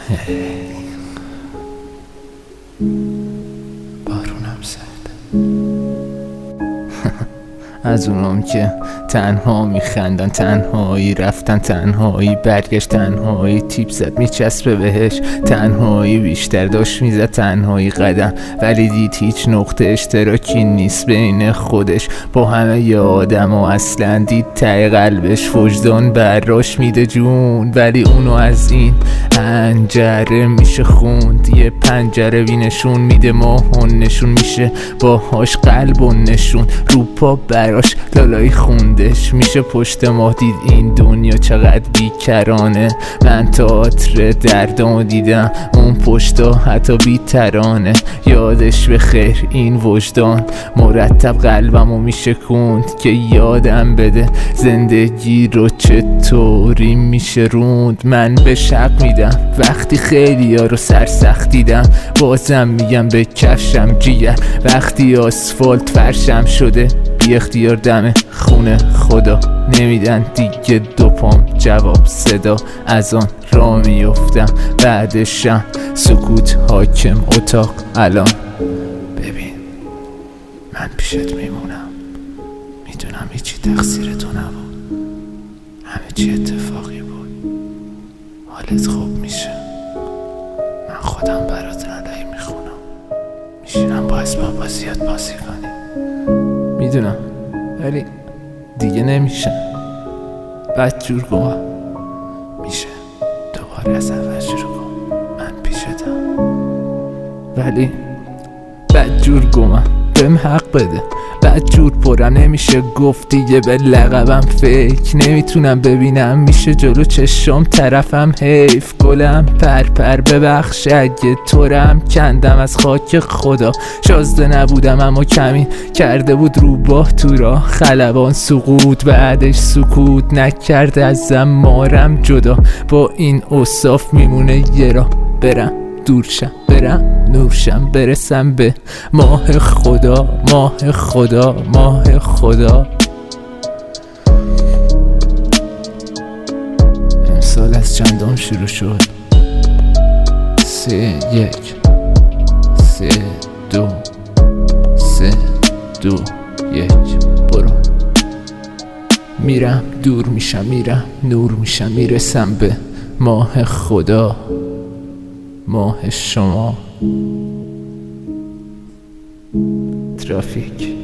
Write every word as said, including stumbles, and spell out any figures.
بارونم زد. از اونام که تنها میخندن، تنهایی رفتن، تنهایی برگشت، تنهایی تیپ زد میچسبه بهش، تنهایی بیشتر داشت میزد، تنهایی قدم، ولی دید هیچ نقطه اشتراکی نیست بین خودش با همه ی آدم و اصلا دید ته قلبش وجدان براش میده جون، ولی اونو از این پنجره میشه خوند، یه پنجره بینشون میده ماهون نشون میشه باهاش قلب و نشون رو پا براش لالایی خوندش میشه پشت ماه دید این دنیا چقدر بیکرانه، من تئاتر دردامو دیدم اون پشتا حتی بیترانه، یادش به خیر این وجدان مرتب قلبمو میشه کند که یادم بده زندگی رو چطوری میشه روند، من به شق میدم وقتی خیلی ها رو سرسخت دیدم، بازم میگم به کفشم جیگر وقتی آسفالت فرشم شده بی اختیار دم خونه خدا نمیدن دیگه دو پام جواب صدا از آن را میفتم بعدشم سکوت حاکم اتاق الان ببین من پیشت میمونم، میدونم هیچی تقصیر تو نبود، همه چی اتفاقی بود، حالت خوب میشه، من خودم برات ردایی میخونم، میشینم با اسباب بازیات بازی کنی، میدونم ولی دیگه نمیشه، بد جور گوه میشه دوباره از اول شروع کن، من پیشتم ولی بد جور گوه بهم حق بده، بد جور پرم نمیشه گفت دیگه به لقبم فکر نمیتونم ببینم میشه جلو چشم طرفم حیف گلم پر پر ببخش اگه تورم کندم از خاک خدا، شازده نبودم اما کمی کرده بود رو با تو را خلبان سقوط بعدش سکوت نکرده از مارم جدا، با این اوصاف میمونه یه را برم دورشم برم نورشم برسم به ماه خدا ماه خدا ماه خدا. امسال از چندم شروع شد؟ سه یک سه دو سه دو یک برو، میرم دور میشم میرم نور میشم میرسم به ماه خدا ماه شما. ترافیک